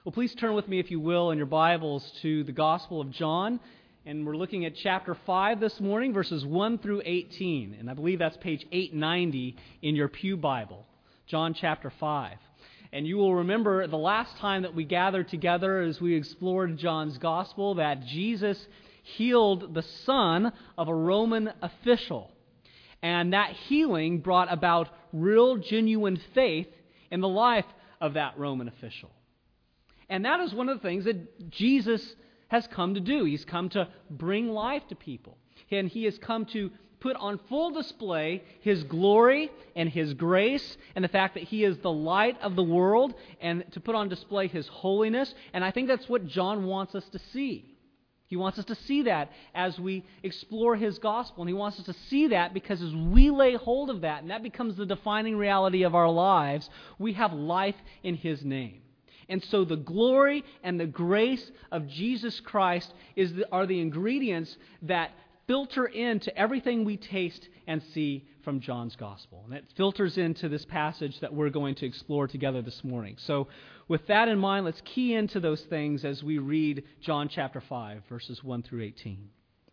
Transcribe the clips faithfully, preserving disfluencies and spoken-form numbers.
Well, please turn with me, if you will, in your Bibles to the Gospel of John. And we're looking at chapter five this morning, verses one through eighteen. And I believe that's page eight ninety in your pew Bible, John chapter five. And you will remember the last time that we gathered together as we explored John's Gospel that Jesus healed the son of a Roman official. And that healing brought about real, genuine faith in the life of that Roman official. And that is one of the things that Jesus has come to do. He's come to bring life to people. And He has come to put on full display His glory and His grace and the fact that He is the light of the world, and to put on display His holiness. And I think that's what John wants us to see. He wants us to see that as we explore His gospel. And He wants us to see that because as we lay hold of that, and that becomes the defining reality of our lives, we have life in His name. And so the glory and the grace of Jesus Christ is the, are the ingredients that filter into everything we taste and see from John's Gospel. And that filters into this passage that we're going to explore together this morning. So with that in mind, let's key into those things as we read John chapter five, verses one through eighteen.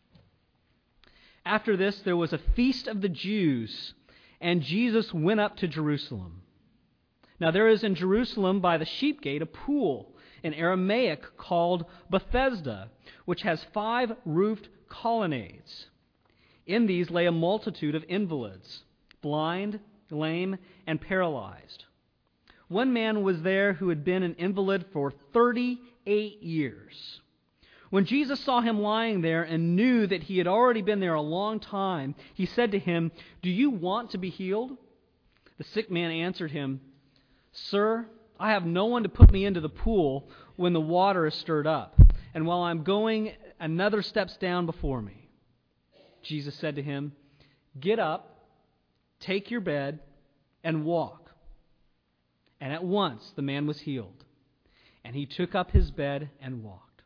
After this, there was a feast of the Jews, and Jesus went up to Jerusalem. Now there is in Jerusalem by the sheep gate a pool, in Aramaic called Bethesda, which has five roofed colonnades. In these lay a multitude of invalids, blind, lame, and paralyzed. One man was there who had been an invalid for thirty-eight years. When Jesus saw him lying there and knew that he had already been there a long time, He said to him, "Do you want to be healed?" The sick man answered Him, "Sir, I have no one to put me into the pool when the water is stirred up, and while I'm going, another steps down before me." Jesus said to him, "Get up, take your bed, and walk." And at once the man was healed, and he took up his bed and walked.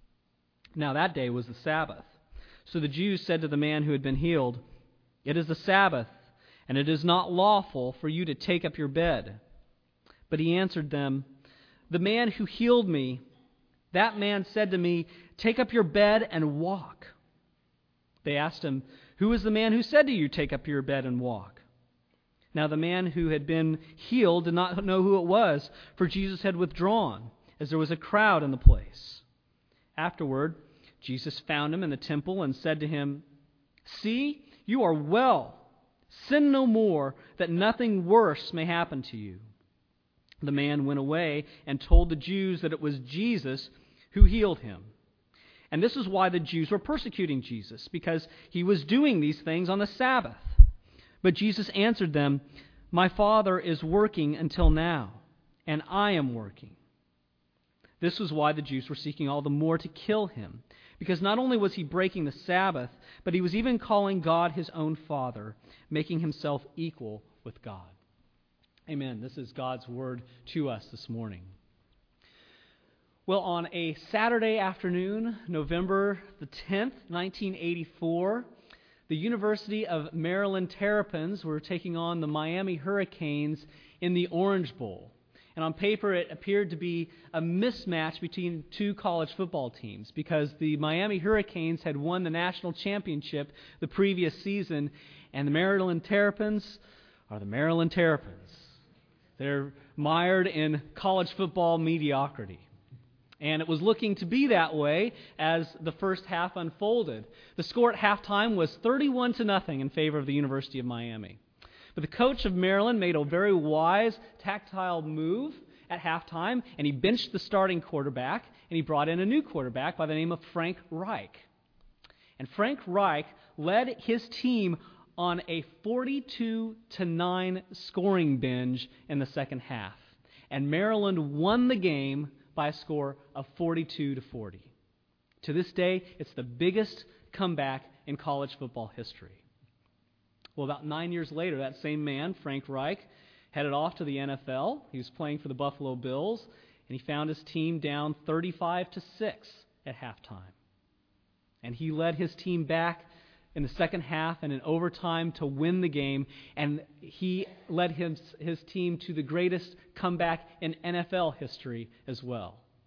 Now that day was the Sabbath. So the Jews said to the man who had been healed, "It is the Sabbath, and it is not lawful for you to take up your bed." But he answered them, "The man who healed me, that man said to me, 'Take up your bed and walk.'" They asked him, "Who is the man who said to you, 'Take up your bed and walk'?" Now the man who had been healed did not know who it was, for Jesus had withdrawn, as there was a crowd in the place. Afterward, Jesus found him in the temple and said to him, "See, you are well. Sin no more, that nothing worse may happen to you." The man went away and told the Jews that it was Jesus who healed him. And this is why the Jews were persecuting Jesus, because He was doing these things on the Sabbath. But Jesus answered them, "My Father is working until now, and I am working." This was why the Jews were seeking all the more to kill Him, because not only was He breaking the Sabbath, but He was even calling God His own Father, making Himself equal with God. Amen. This is God's word to us this morning. Well, on a Saturday afternoon, November the tenth, nineteen eighty-four, the University of Maryland Terrapins were taking on the Miami Hurricanes in the Orange Bowl. And on paper, it appeared to be a mismatch between two college football teams because the Miami Hurricanes had won the national championship the previous season, and the Maryland Terrapins are the Maryland Terrapins. They're mired in college football mediocrity. And it was looking to be that way as the first half unfolded. The score at halftime was thirty-one to nothing in favor of the University of Miami. But the coach of Maryland made a very wise, tactile move at halftime, and he benched the starting quarterback, and he brought in a new quarterback by the name of Frank Reich. And Frank Reich led his team on a forty-two to nine scoring binge in the second half. And Maryland won the game by a score of forty-two to forty. To this day, it's the biggest comeback in college football history. Well, about nine years later, that same man, Frank Reich, headed off to the N F L. He was playing for the Buffalo Bills, and he found his team down thirty-five to six at halftime. And he led his team back in the second half and in overtime to win the game, and he led his, his team to the greatest comeback in N F L history as well.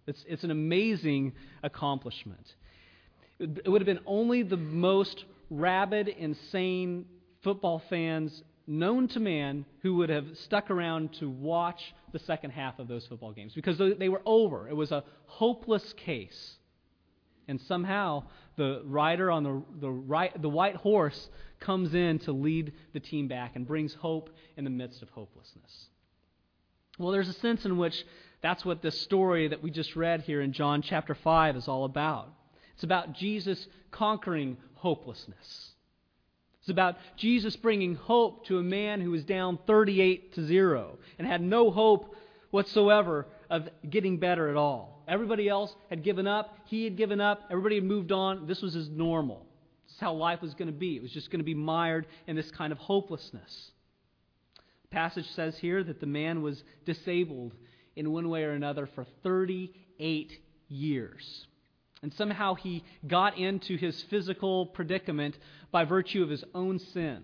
It's, it's an amazing accomplishment. It would have been only the most rabid, insane football fans known to man who would have stuck around to watch the second half of those football games, because they were over. It was a hopeless case. And somehow the rider on the the right the white horse comes in to lead the team back and brings hope in the midst of hopelessness. Well, there's a sense in which that's what this story that we just read here in John chapter five is all about. It's about Jesus conquering hopelessness. It's about Jesus bringing hope to a man who was down thirty-eight to zero and had no hope whatsoever of getting better at all. Everybody else had given up. He had given up. Everybody had moved on. This was his normal. This is how life was going to be. It was just going to be mired in this kind of hopelessness. The passage says here that the man was disabled in one way or another for thirty-eight years. And somehow he got into his physical predicament by virtue of his own sin.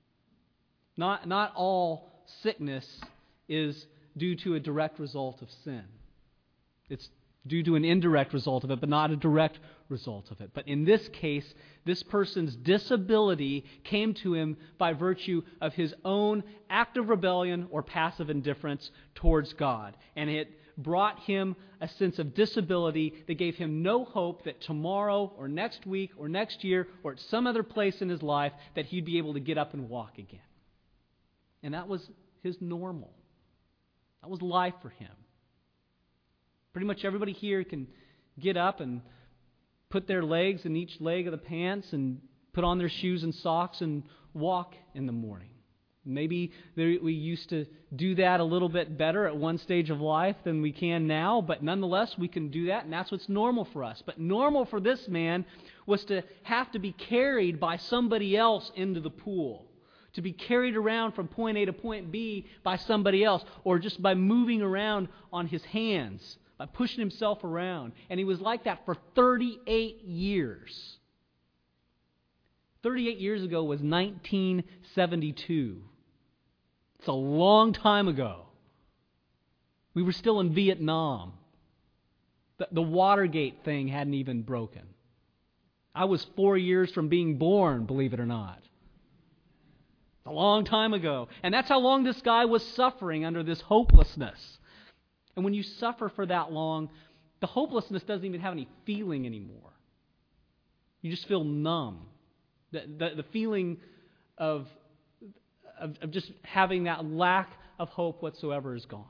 Not, not all sickness is due to a direct result of sin. It's due to an indirect result of it, but not a direct result of it. But in this case, this person's disability came to him by virtue of his own act of rebellion or passive indifference towards God. And it brought him a sense of disability that gave him no hope that tomorrow or next week or next year or at some other place in his life that he'd be able to get up and walk again. And that was his normal. That was life for him. Pretty much everybody here can get up and put their legs in each leg of the pants and put on their shoes and socks and walk in the morning. Maybe we used to do that a little bit better at one stage of life than we can now, but nonetheless we can do that, and that's what's normal for us. But normal for this man was to have to be carried by somebody else into the pool, to be carried around from point A to point B by somebody else, or just by moving around on his hands, by pushing himself around. And he was like that for thirty-eight years. thirty-eight years ago was nineteen seventy-two. It's a long time ago. We were still in Vietnam. The, the Watergate thing hadn't even broken. I was four years from being born, believe it or not. It's a long time ago. And that's how long this guy was suffering under this hopelessness. And when you suffer for that long, the hopelessness doesn't even have any feeling anymore. You just feel numb. The, the, the feeling of, of, of just having that lack of hope whatsoever is gone.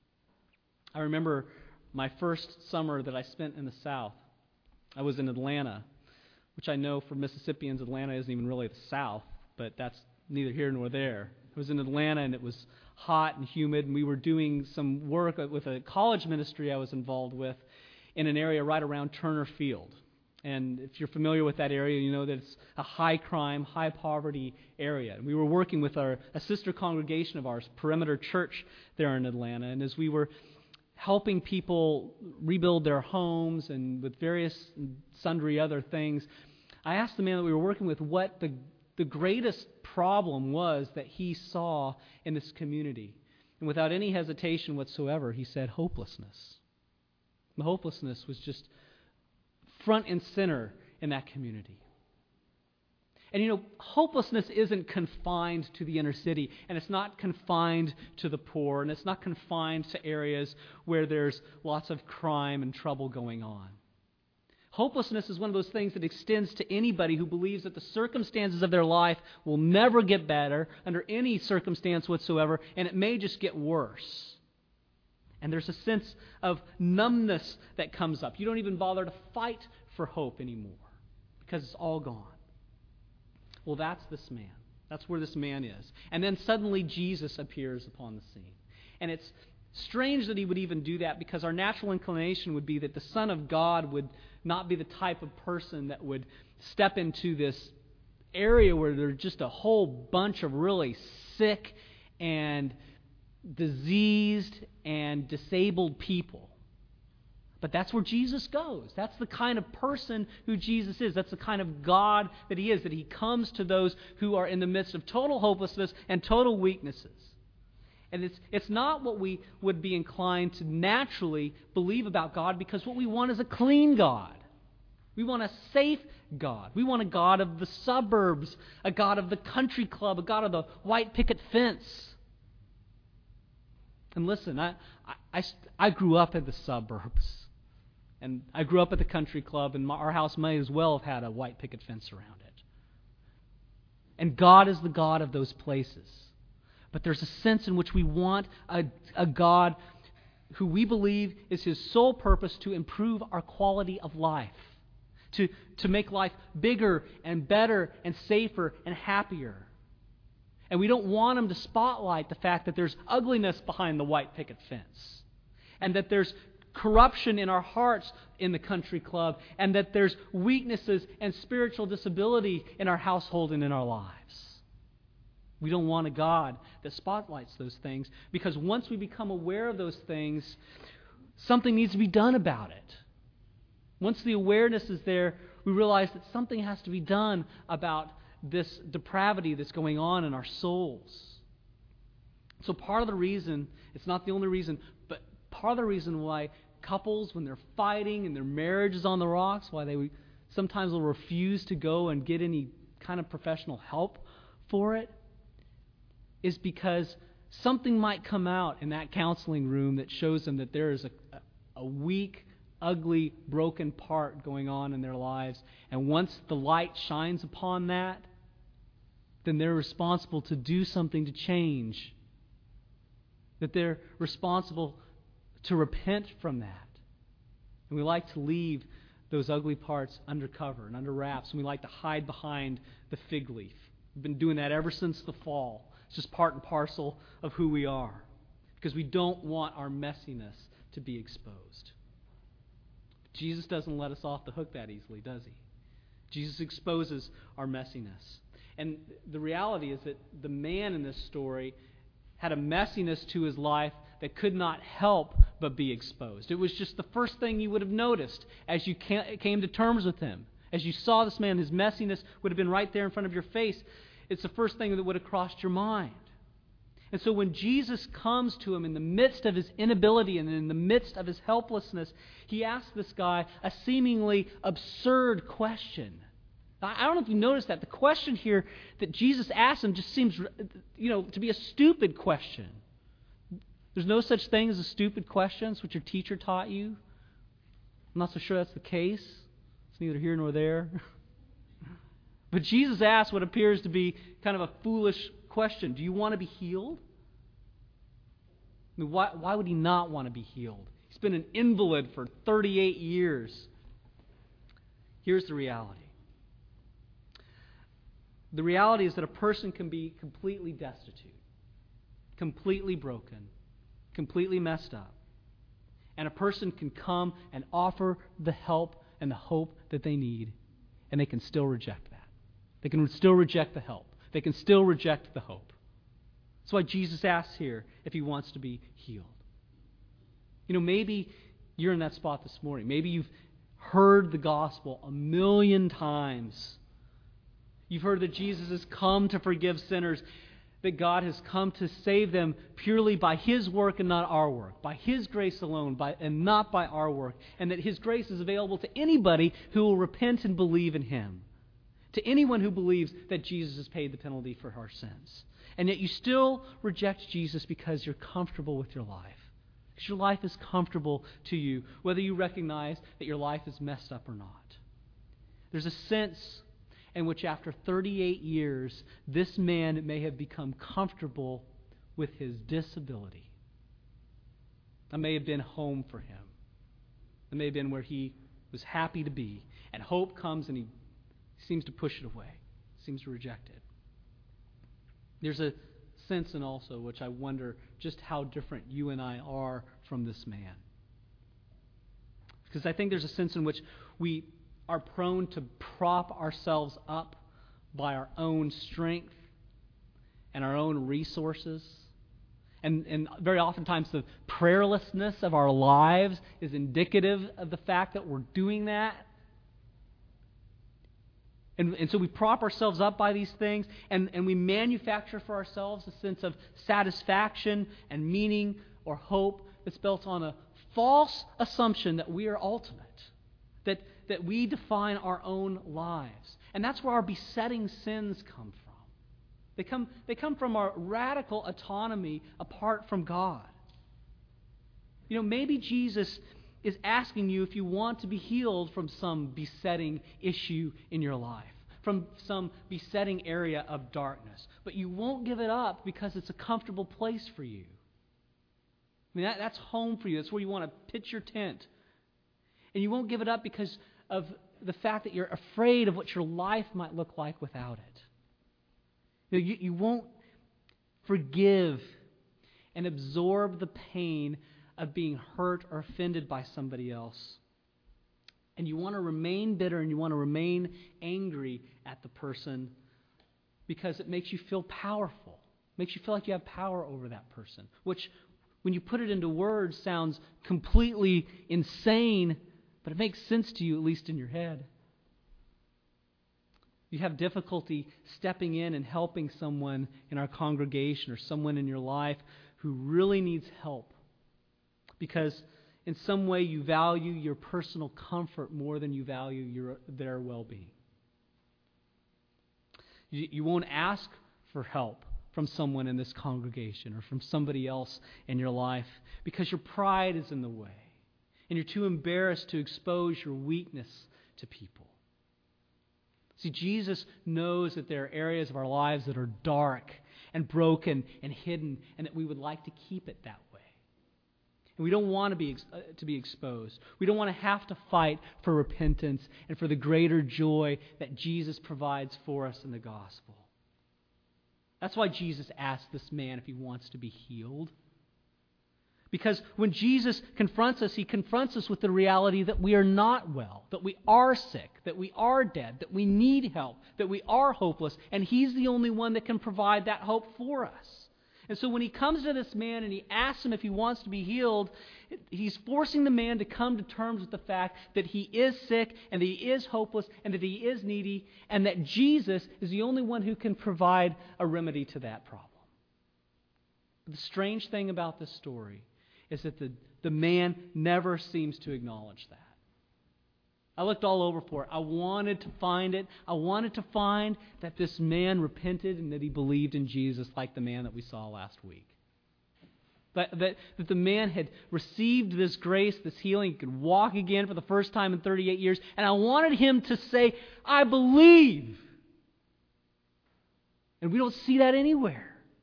I remember my first summer that I spent in the South. I was in Atlanta, which I know for Mississippians, Atlanta isn't even really the South, but that's neither here nor there. I was in Atlanta, and it was hot and humid, and we were doing some work with a college ministry I was involved with in an area right around Turner Field. And if you're familiar with that area, you know that it's a high crime, high poverty area. And we were working with our a sister congregation of ours, Perimeter Church, there in Atlanta. And as we were helping people rebuild their homes and with various sundry other things, I asked the man that we were working with what the the greatest problem was that he saw in this community. And without any hesitation whatsoever, he said hopelessness. The hopelessness was just front and center in that community. And you know, hopelessness isn't confined to the inner city, and it's not confined to the poor, and it's not confined to areas where there's lots of crime and trouble going on. Hopelessness is one of those things that extends to anybody who believes that the circumstances of their life will never get better under any circumstance whatsoever, and it may just get worse. And there's a sense of numbness that comes up. You don't even bother to fight for hope anymore because it's all gone. Well, that's this man. That's where this man is. And then suddenly Jesus appears upon the scene. And it's strange that he would even do that, because our natural inclination would be that the Son of God would not be the type of person that would step into this area where there's just a whole bunch of really sick and diseased and disabled people. But that's where Jesus goes. That's the kind of person who Jesus is. That's the kind of God that He is, that He comes to those who are in the midst of total hopelessness and total weaknesses. And it's, it's not what we would be inclined to naturally believe about God, because what we want is a clean God. We want a safe God. We want a God of the suburbs, a God of the country club, a God of the white picket fence. And listen, I, I, I grew up in the suburbs. And I grew up at the country club, and my, our house may as well have had a white picket fence around it. And God is the God of those places. But there's a sense in which we want a, a God who we believe is His sole purpose to improve our quality of life, to, to make life bigger and better and safer and happier. And we don't want Him to spotlight the fact that there's ugliness behind the white picket fence, and that there's corruption in our hearts in the country club, and that there's weaknesses and spiritual disability in our household and in our lives. We don't want a God that spotlights those things, because once we become aware of those things, something needs to be done about it. Once the awareness is there, we realize that something has to be done about this depravity that's going on in our souls. So part of the reason, it's not the only reason, but part of the reason why couples, when they're fighting and their marriage is on the rocks, why they sometimes will refuse to go and get any kind of professional help for it, is because something might come out in that counseling room that shows them that there is a, a weak, ugly, broken part going on in their lives. And once the light shines upon that, then they're responsible to do something to change. That they're responsible to repent from that. And we like to leave those ugly parts under cover and under wraps, and we like to hide behind the fig leaf. We've been doing that ever since the fall. It's just part and parcel of who we are, because we don't want our messiness to be exposed. Jesus doesn't let us off the hook that easily, does He? Jesus exposes our messiness. And the reality is that the man in this story had a messiness to his life that could not help but be exposed. It was just the first thing you would have noticed as you came to terms with him. As you saw this man, his messiness would have been right there in front of your face. It's the first thing that would have crossed your mind. And so when Jesus comes to him in the midst of his inability and in the midst of his helplessness, He asks this guy a seemingly absurd question. I don't know if you noticed that. The question here that Jesus asks him just seems, you know, to be a stupid question. There's no such thing as a stupid question. It's what your teacher taught you. I'm not so sure that's the case. It's neither here nor there. But Jesus asks what appears to be kind of a foolish question. Do you want to be healed? I mean, why, why would he not want to be healed? He's been an invalid for thirty-eight years. Here's the reality. The reality is that a person can be completely destitute, completely broken, completely messed up. And a person can come and offer the help and the hope that they need, and they can still reject that. They can still reject the help. They can still reject the hope. That's why Jesus asks here if he wants to be healed. You know, maybe you're in that spot this morning. Maybe you've heard the gospel a million times. You've heard that Jesus has come to forgive sinners, that God has come to save them purely by His work and not our work, by His grace alone by, and not by our work, and that His grace is available to anybody who will repent and believe in Him, to anyone who believes that Jesus has paid the penalty for our sins. And yet you still reject Jesus because you're comfortable with your life, because your life is comfortable to you, whether you recognize that your life is messed up or not. There's a sense in which after thirty-eight years, this man may have become comfortable with his disability. That may have been home for him. That may have been where he was happy to be. And hope comes and he seems to push it away, seems to reject it. There's a sense in also which I wonder just how different you and I are from this man. Because I think there's a sense in which we are prone to prop ourselves up by our own strength and our own resources. And, and very oftentimes the prayerlessness of our lives is indicative of the fact that we're doing that. And, and so we prop ourselves up by these things, and, and we manufacture for ourselves a sense of satisfaction and meaning or hope that's built on a false assumption that we are ultimate, that, that we define our own lives. And that's where our besetting sins come from. They come, they come from our radical autonomy apart from God. You know, maybe Jesus is asking you if you want to be healed from some besetting issue in your life, from some besetting area of darkness. But you won't give it up because it's a comfortable place for you. I mean, that, that's home for you. That's where you want to pitch your tent. And you won't give it up because of the fact that you're afraid of what your life might look like without it. You, know, you, you won't forgive and absorb the pain of being hurt or offended by somebody else. And you want to remain bitter and you want to remain angry at the person because it makes you feel powerful. It makes you feel like you have power over that person, which, when you put it into words, sounds completely insane, but it makes sense to you, at least in your head. You have difficulty stepping in and helping someone in our congregation or someone in your life who really needs help because in some way you value your personal comfort more than you value your, their well-being. You, you won't ask for help from someone in this congregation or from somebody else in your life because your pride is in the way and you're too embarrassed to expose your weakness to people. See, Jesus knows that there are areas of our lives that are dark and broken and hidden, and that we would like to keep it that way. And we don't want to be uh, to be exposed. We don't want to have to fight for repentance and for the greater joy that Jesus provides for us in the gospel. That's why Jesus asked this man if he wants to be healed. Because when Jesus confronts us, he confronts us with the reality that we are not well, that we are sick, that we are dead, that we need help, that we are hopeless, and he's the only one that can provide that hope for us. And so when he comes to this man and he asks him if he wants to be healed, he's forcing the man to come to terms with the fact that he is sick and that he is hopeless and that he is needy and that Jesus is the only one who can provide a remedy to that problem. But the strange thing about this story is that the, the man never seems to acknowledge that. I looked all over for it. I wanted to find it. I wanted to find that this man repented and that he believed in Jesus like the man that we saw last week. That, that, that the man had received this grace, this healing, he could walk again for the first time in thirty-eight years, and I wanted him to say, I believe. And we don't see that anywhere.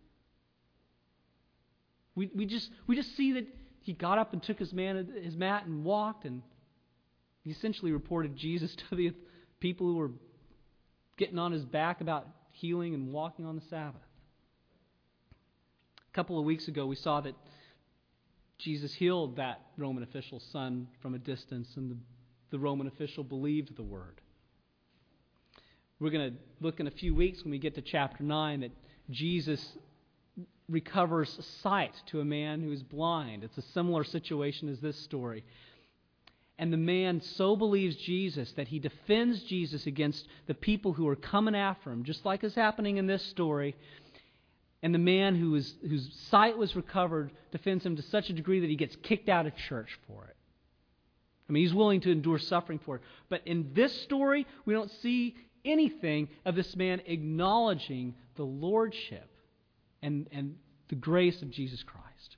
We we just we just see that he got up and took his man his mat and walked, and he essentially reported Jesus to the people who were getting on his back about healing and walking on the Sabbath. A couple of weeks ago, we saw that Jesus healed that Roman official's son from a distance, and the, the Roman official believed the word. We're going to look in a few weeks when we get to chapter nine that Jesus recovers sight to a man who is blind. It's a similar situation as this story. And the man so believes Jesus that he defends Jesus against the people who are coming after him, just like is happening in this story. And the man who is, whose sight was recovered defends him to such a degree that he gets kicked out of church for it. I mean, he's willing to endure suffering for it. But in this story, we don't see anything of this man acknowledging the lordship and, and the grace of Jesus Christ.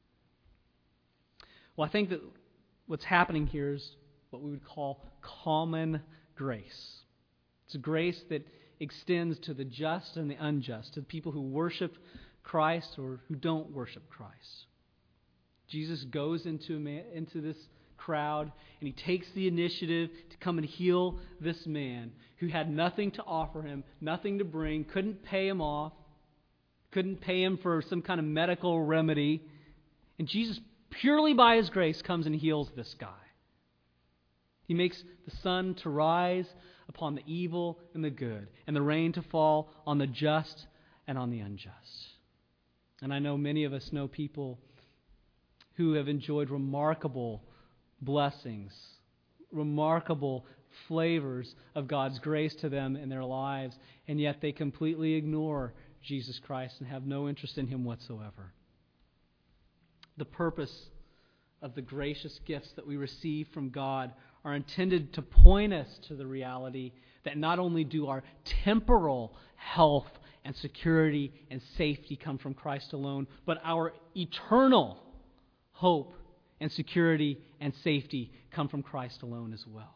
Well, I think that what's happening here is what we would call common grace. It's a grace that extends to the just and the unjust, to the people who worship Christ or who don't worship Christ. Jesus goes into, a man, into this crowd and he takes the initiative to come and heal this man who had nothing to offer him, nothing to bring, couldn't pay him off, couldn't pay him for some kind of medical remedy. And Jesus, purely by his grace, comes and heals this guy. He makes the sun to rise upon the evil and the good, and the rain to fall on the just and on the unjust. And I know many of us know people who have enjoyed remarkable blessings remarkable flavors of God's grace to them in their lives, and yet they completely ignore Jesus Christ and have no interest in Him whatsoever. The purpose of the gracious gifts that we receive from God are intended to point us to the reality that not only do our temporal health and security and safety come from Christ alone, but our eternal hope and security and safety come from Christ alone as well.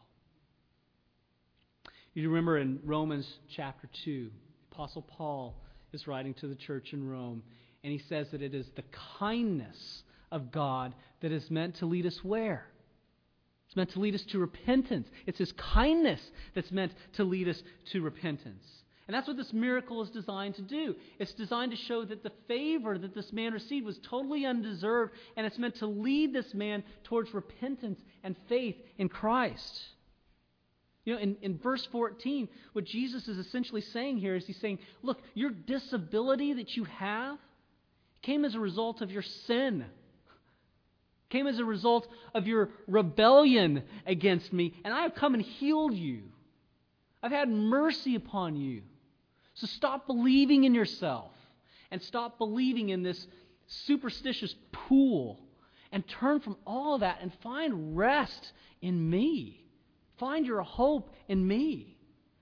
You remember in Romans chapter two, Apostle Paul is writing to the church in Rome, and he says that it is the kindness of God that is meant to lead us where? It's meant to lead us to repentance. It's His kindness that's meant to lead us to repentance. And that's what this miracle is designed to do. It's designed to show that the favor that this man received was totally undeserved, and it's meant to lead this man towards repentance and faith in Christ. You know, in, in verse fourteen, what Jesus is essentially saying here is He's saying, look, your disability that you have came as a result of your sin. Came as a result of your rebellion against me, and I have come and healed you. I've had mercy upon you. So stop believing in yourself and stop believing in this superstitious pool and turn from all of that and find rest in me. Find your hope in me.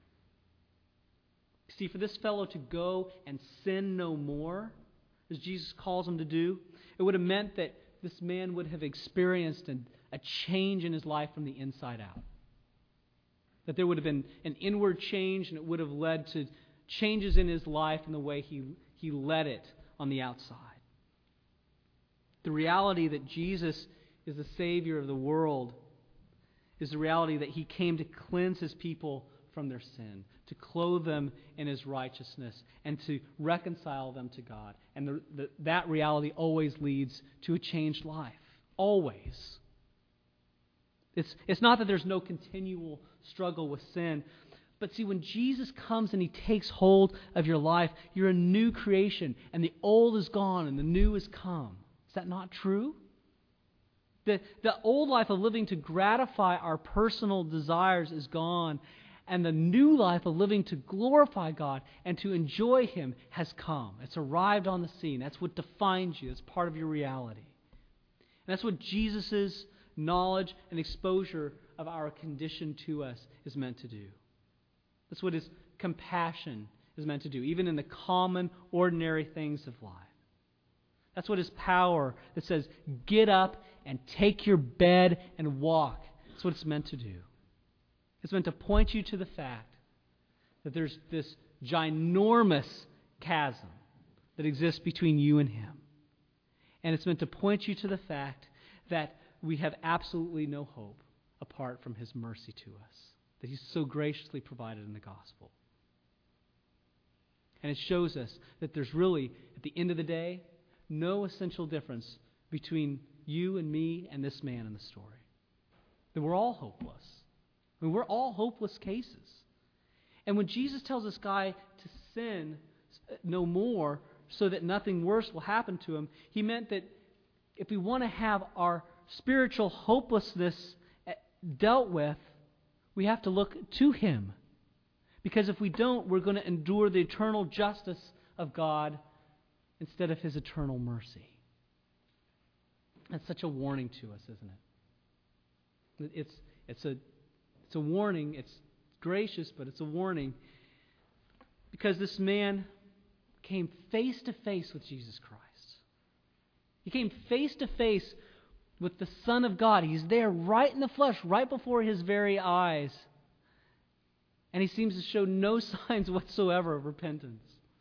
See, for this fellow to go and sin no more, as Jesus calls him to do, it would have meant that this man would have experienced an, a change in his life from the inside out. That there would have been an inward change, and it would have led to changes in his life and the way he, he led it on the outside. The reality that Jesus is the Savior of the world is the reality that He came to cleanse His people from their sin, to clothe them in His righteousness, and to reconcile them to God. And the, the, that reality always leads to a changed life. Always. It's, it's not that there's no continual struggle with sin, but see, when Jesus comes and He takes hold of your life, you're a new creation, and the old is gone and the new has come. Is that not true? The, the old life of living to gratify our personal desires is gone, and the new life of living to glorify God and to enjoy Him has come. It's arrived on the scene. That's what defines you. It's part of your reality. And that's what Jesus' knowledge and exposure of our condition to us is meant to do. That's what His compassion is meant to do, even in the common, ordinary things of life. That's what His power that says, get up and take your bed and walk. That's what it's meant to do. It's meant to point you to the fact that there's this ginormous chasm that exists between you and Him. And it's meant to point you to the fact that we have absolutely no hope apart from His mercy to us, that He's so graciously provided in the gospel. And it shows us that there's really, at the end of the day, no essential difference between you and me and this man in the story. That we're all hopeless. I mean, we're all hopeless cases. And when Jesus tells this guy to sin no more so that nothing worse will happen to him, He meant that if we want to have our spiritual hopelessness dealt with, we have to look to Him. Because if we don't, we're going to endure the eternal justice of God instead of His eternal mercy. That's such a warning to us, isn't it? It's, it's, a, it's a warning. It's gracious, but it's a warning. Because this man came face to face with Jesus Christ. He came face to face with the Son of God. He's there right in the flesh, right before his very eyes. And he seems to show no signs whatsoever of repentance.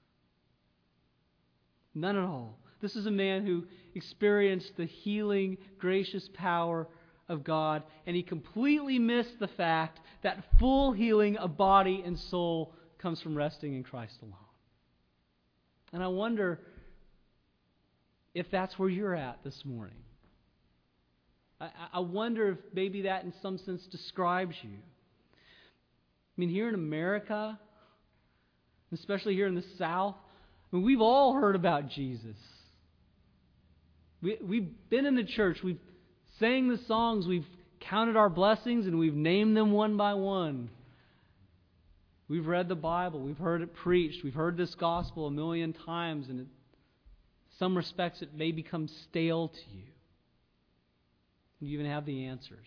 None at all. This is a man who experienced the healing, gracious power of God, and he completely missed the fact that full healing of body and soul comes from resting in Christ alone. And I wonder if that's where you're at this morning. I, I wonder if maybe that in some sense describes you. I mean, here in America, especially here in the South, I mean, we've all heard about Jesus. We, we've been in the church. We've sang the songs. We've counted our blessings and we've named them one by one. We've read the Bible. We've heard it preached. We've heard this gospel a million times, and in some respects it may become stale to you. You even have the answers.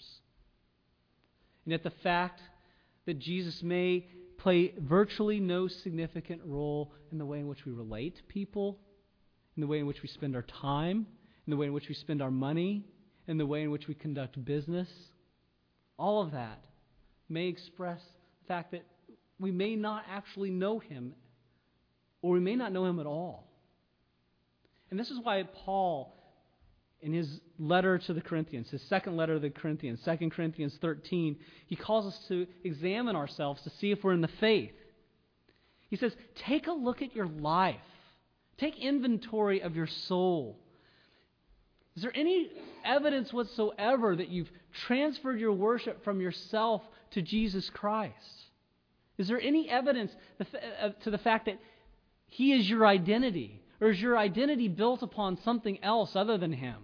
And yet the fact that Jesus may play virtually no significant role in the way in which we relate to people, in the way in which we spend our time, in the way in which we spend our money, in the way in which we conduct business, all of that may express the fact that we may not actually know Him, or we may not know Him at all. And this is why Paul, in his letter to the Corinthians, his second letter to the Corinthians, Second Corinthians thirteen, he calls us to examine ourselves to see if we're in the faith. He says, take a look at your life. Take inventory of your soul. Is there any evidence whatsoever that you've transferred your worship from yourself to Jesus Christ? Is there any evidence to the fact that He is your identity? Or is your identity built upon something else other than Him?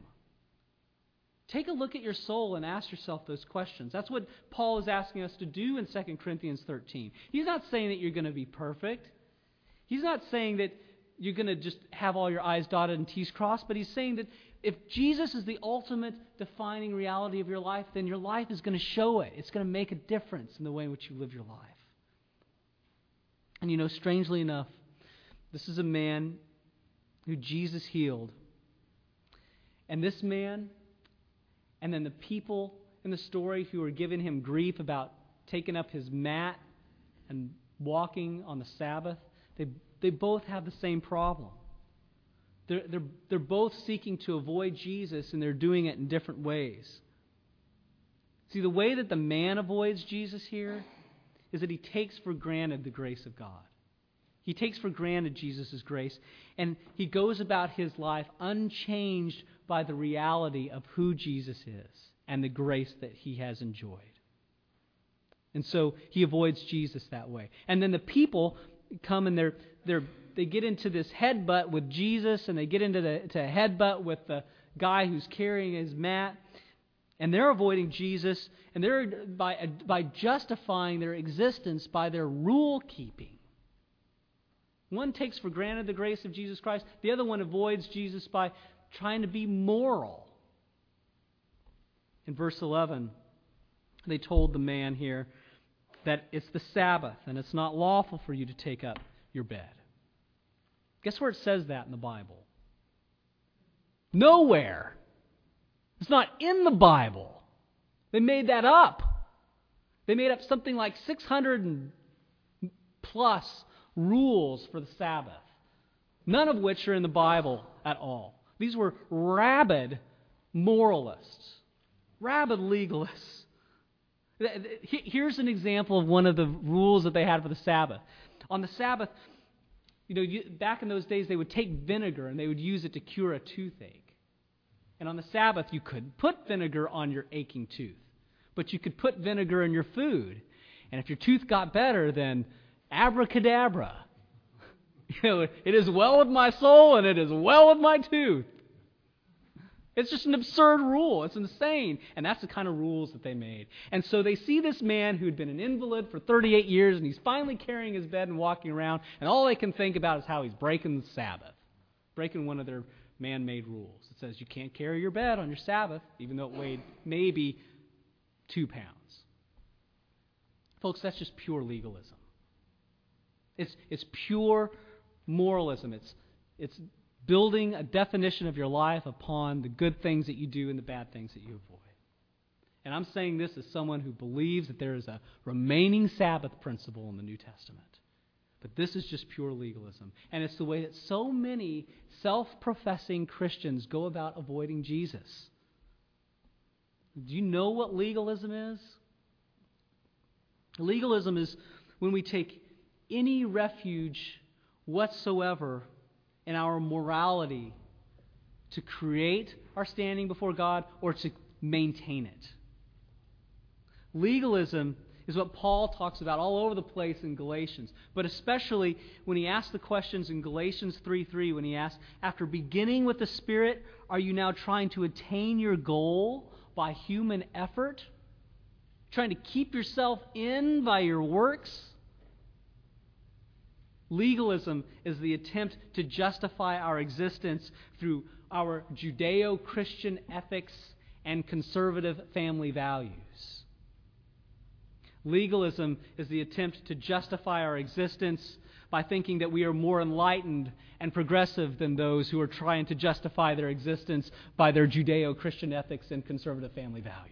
Take a look at your soul and ask yourself those questions. That's what Paul is asking us to do in Second Corinthians thirteen. He's not saying that you're going to be perfect. He's not saying that you're going to just have all your I's dotted and T's crossed, but he's saying that if Jesus is the ultimate defining reality of your life, then your life is going to show it. It's going to make a difference in the way in which you live your life. And you know, strangely enough, this is a man who Jesus healed. And this man, and then the people in the story who were giving him grief about taking up his mat and walking on the Sabbath, they they both have the same problem. They're, they're, they're both seeking to avoid Jesus, and they're doing it in different ways. See, the way that the man avoids Jesus here is that he takes for granted the grace of God. He takes for granted Jesus' grace, and he goes about his life unchanged by the reality of who Jesus is and the grace that he has enjoyed. And so he avoids Jesus that way. And then the people come and they're they're they get into this headbutt with Jesus, and they get into the to a headbutt with the guy who's carrying his mat, and they're avoiding Jesus, and they're by by justifying their existence by their rule keeping. One takes for granted the grace of Jesus Christ. The other one avoids Jesus by trying to be moral. In verse eleven, they told the man here that it's the Sabbath and it's not lawful for you to take up your bed. Guess where it says that in the Bible? Nowhere. It's not in the Bible. They made that up. They made up something like six hundred plus rules for the Sabbath, none of which are in the Bible at all. These were rabid moralists, rabid legalists. Here's an example of one of the rules that they had for the Sabbath. On the Sabbath, you know, you, back in those days, they would take vinegar and they would use it to cure a toothache. And on the Sabbath, you could put vinegar on your aching tooth, but you could put vinegar in your food. And if your tooth got better, then abracadabra. You know, it is well with my soul and it is well with my tooth. It's just an absurd rule. It's insane. And that's the kind of rules that they made. And so they see this man who'd been an invalid for thirty-eight years, and he's finally carrying his bed and walking around, and all they can think about is how he's breaking the Sabbath, breaking one of their man-made rules. It says you can't carry your bed on your Sabbath, even though it weighed maybe two pounds. Folks, that's just pure legalism. It's it's pure moralism. It's it's building a definition of your life upon the good things that you do and the bad things that you avoid. And I'm saying this as someone who believes that there is a remaining Sabbath principle in the New Testament. But this is just pure legalism. And it's the way that so many self-professing Christians go about avoiding Jesus. Do you know what legalism is? Legalism is when we take any refuge whatsoever in our morality to create our standing before God or to maintain it. Legalism is what Paul talks about all over the place in Galatians, but especially when he asks the questions in Galatians three three, when he asks, after beginning with the Spirit, are you now trying to attain your goal by human effort? trying to keep yourself in by your works. Legalism is the attempt to justify our existence through our Judeo-Christian ethics and conservative family values. Legalism is the attempt to justify our existence by thinking that we are more enlightened and progressive than those who are trying to justify their existence by their Judeo-Christian ethics and conservative family values.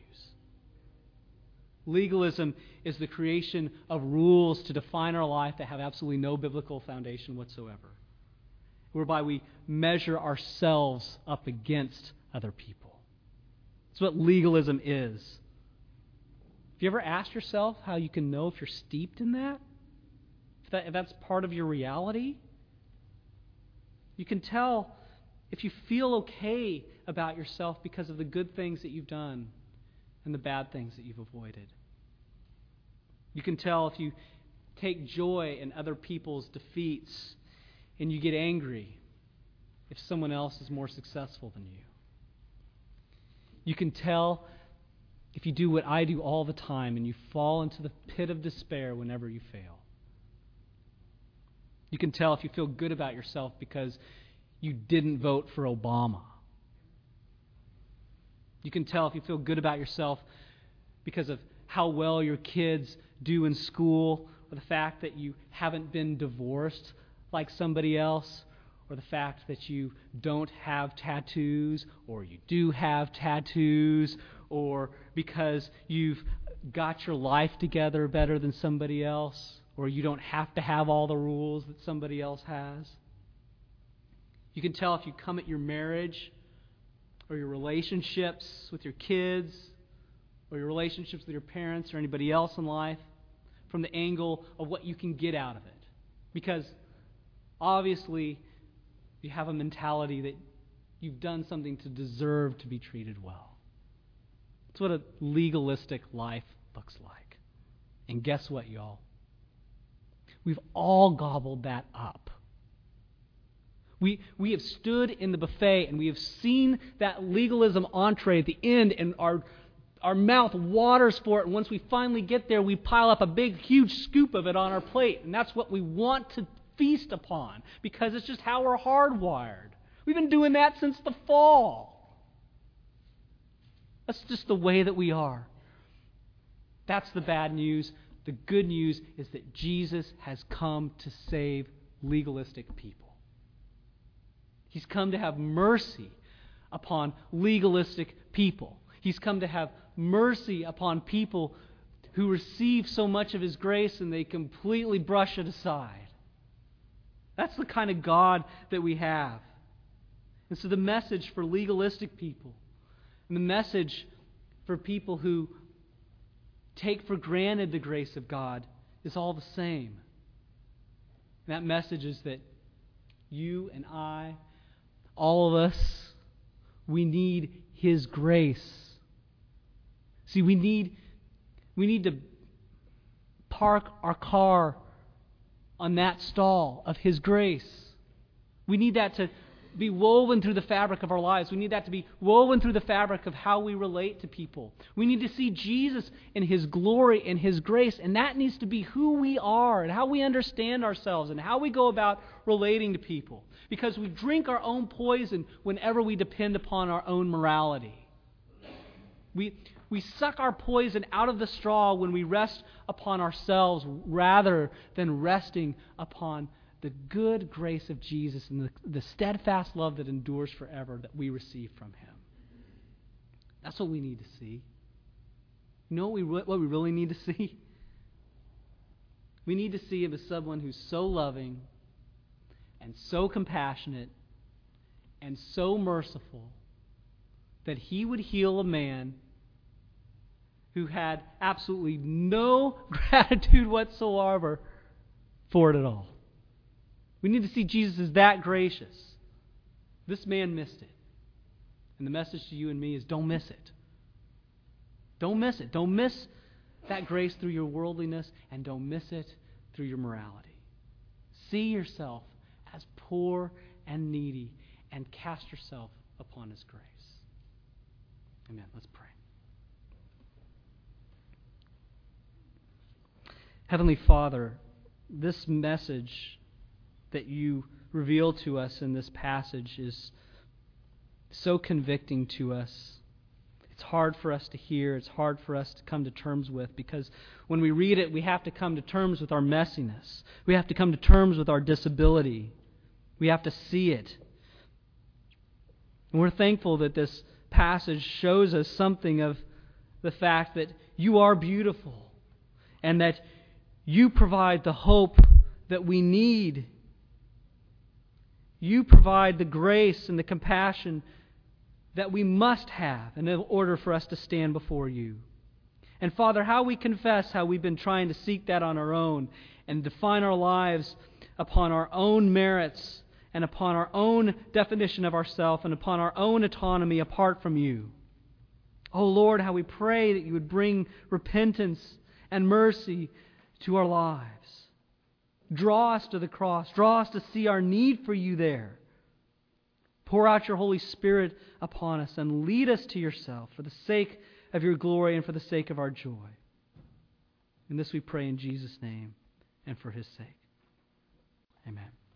Legalism is the creation of rules to define our life that have absolutely no biblical foundation whatsoever, whereby we measure ourselves up against other people. That's what legalism is. Have you ever asked yourself how you can know if you're steeped in that? If, that, if that's part of your reality? You can tell if you feel okay about yourself because of the good things that you've done and the bad things that you've avoided. You can tell if you take joy in other people's defeats and you get angry if someone else is more successful than you. You can tell if you do what I do all the time and you fall into the pit of despair whenever you fail. You can tell if you feel good about yourself because you didn't vote for Obama. You can tell if you feel good about yourself because of how well your kids do in school, or the fact that you haven't been divorced like somebody else, or the fact that you don't have tattoos, or you do have tattoos, or because you've got your life together better than somebody else, or you don't have to have all the rules that somebody else has. You can tell if you come at your marriage or your relationships with your kids or your relationships with your parents or anybody else in life from the angle of what you can get out of it. Because obviously you have a mentality that you've done something to deserve to be treated well. That's what a legalistic life looks like. And guess what, y'all? We've all gobbled that up. We, we have stood in the buffet and we have seen that legalism entree at the end, and our, our mouth waters for it. And once we finally get there, we pile up a big, huge scoop of it on our plate. And that's what we want to feast upon because it's just how we're hardwired. We've been doing that since the fall. That's just the way that we are. That's the bad news. The good news is that Jesus has come to save legalistic people. He's come to have mercy upon legalistic people. He's come to have mercy upon people who receive so much of His grace and they completely brush it aside. That's the kind of God that we have. And so the message for legalistic people and the message for people who take for granted the grace of God is all the same. And that message is that you and I, all of us, we need His grace. See, we need we need to park our car on that stall of His grace. We need that to be woven through the fabric of our lives. We need that to be woven through the fabric of how we relate to people. We need to see Jesus in His glory and His grace, and that needs to be who we are and how we understand ourselves and how we go about relating to people. Because we drink our own poison whenever we depend upon our own morality. We, we suck our poison out of the straw when we rest upon ourselves rather than resting upon the good grace of Jesus and the, the steadfast love that endures forever that we receive from Him. That's what we need to see. You know what we, what we really need to see? We need to see Him as someone who's so loving and so compassionate and so merciful that He would heal a man who had absolutely no gratitude whatsoever for it at all. We need to see Jesus as that gracious. This man missed it. And the message to you and me is don't miss it. Don't miss it. Don't miss that grace through your worldliness, and don't miss it through your morality. See yourself as poor and needy and cast yourself upon His grace. Amen. Let's pray. Heavenly Father, this message that you reveal to us in this passage is so convicting to us. It's hard for us to hear. It's hard for us to come to terms with, because when we read it, we have to come to terms with our messiness. We have to come to terms with our disability. We have to see it. And we're thankful that this passage shows us something of the fact that you are beautiful and that you provide the hope that we need. You provide the grace and the compassion that we must have in order for us to stand before you. And Father, how we confess how we've been trying to seek that on our own and define our lives upon our own merits and upon our own definition of ourselves and upon our own autonomy apart from you. Oh Lord, how we pray that you would bring repentance and mercy to our lives. Draw us to the cross. Draw us to see our need for you there. Pour out your Holy Spirit upon us and lead us to yourself for the sake of your glory and for the sake of our joy. And this we pray in Jesus' name and for his sake. Amen.